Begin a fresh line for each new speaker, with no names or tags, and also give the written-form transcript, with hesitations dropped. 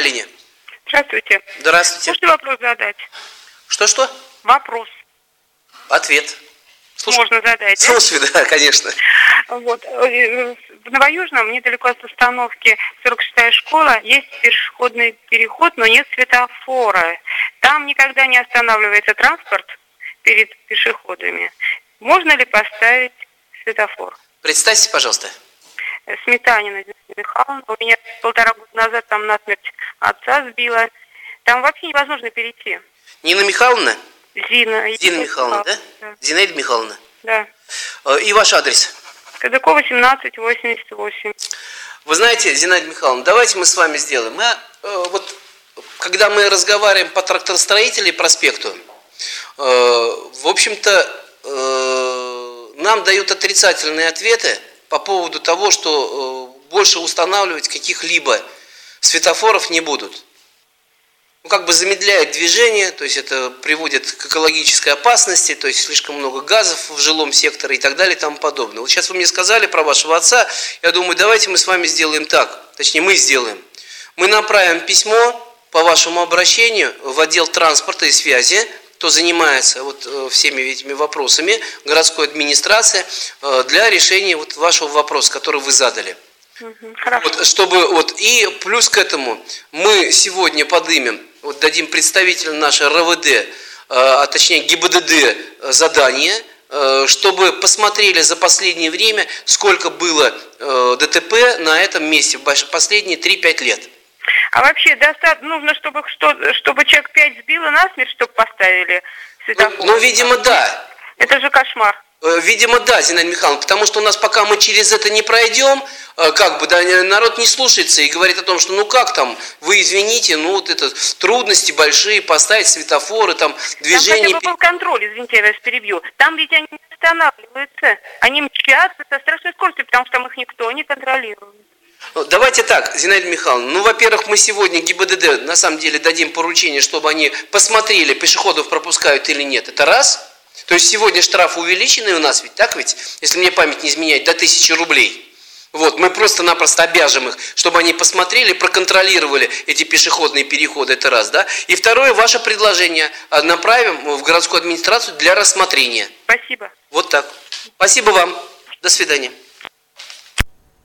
линия.
Здравствуйте.
Здравствуйте.
Можете вопрос задать?
Что?
Вопрос.
Ответ.
Можно задать.
Слушай, да, конечно.
Вот. В Новоюжном, недалеко от остановки 46-я школа, есть пешеходный переход, но нет светофора. Там никогда не останавливается транспорт перед пешеходами. Можно ли поставить светофор?
Представьте, пожалуйста.
Сметанина Зина Михайловна. У меня 1,5 года назад там насмерть отца сбила. Там вообще невозможно перейти.
Нина Михайловна?
Зина
Михайловна, да? Зинаида Михайловна?
Да.
И ваш адрес?
Кадыкова, 1788.
Вы знаете, Зинаида Михайловна, давайте мы с вами сделаем. Когда мы разговариваем по тракторостроителей проспекту, в общем-то, нам дают отрицательные ответы по поводу того, что больше устанавливать каких-либо светофоров не будут. Замедляет движение, то есть это приводит к экологической опасности, то есть слишком много газов в жилом секторе и так далее и тому подобное. Вот сейчас вы мне сказали про вашего отца, я думаю, давайте мы с вами сделаем так, точнее мы сделаем. Мы направим письмо по вашему обращению в отдел транспорта и связи, кто занимается всеми этими вопросами, городской администрации, для решения вашего вопроса, который вы задали. И плюс к этому мы сегодня поднимем, дадим представителям нашей РВД, а точнее ГИБДД задание, чтобы посмотрели за последнее время, сколько было ДТП на этом месте в последние 3-5 лет.
А вообще нужно, чтобы человек 5 сбило насмерть, чтобы поставили светофор?
Видимо, да.
Это же кошмар.
Видимо, да, Зинаида Михайловна, потому что пока мы через это не пройдем, народ не слушается и говорит о том, что вы извините, трудности большие, поставить светофоры, движение.
Там хотя бы был контроль, извините, я вас перебью. Там ведь они не останавливаются, они мчатся со страшной скоростью, потому что там их никто не контролирует.
Давайте так, Зинаида Михайловна, во-первых, мы сегодня ГИБДД на самом деле дадим поручение, чтобы они посмотрели, пешеходов пропускают или нет, это раз. То есть сегодня штрафы увеличены у нас, ведь, если мне память не изменяет, до 1000 рублей. Мы просто-напросто обяжем их, чтобы они посмотрели, проконтролировали эти пешеходные переходы, это раз, да. И второе, ваше предложение направим в городскую администрацию для рассмотрения.
Спасибо.
Вот так. Спасибо вам. До свидания.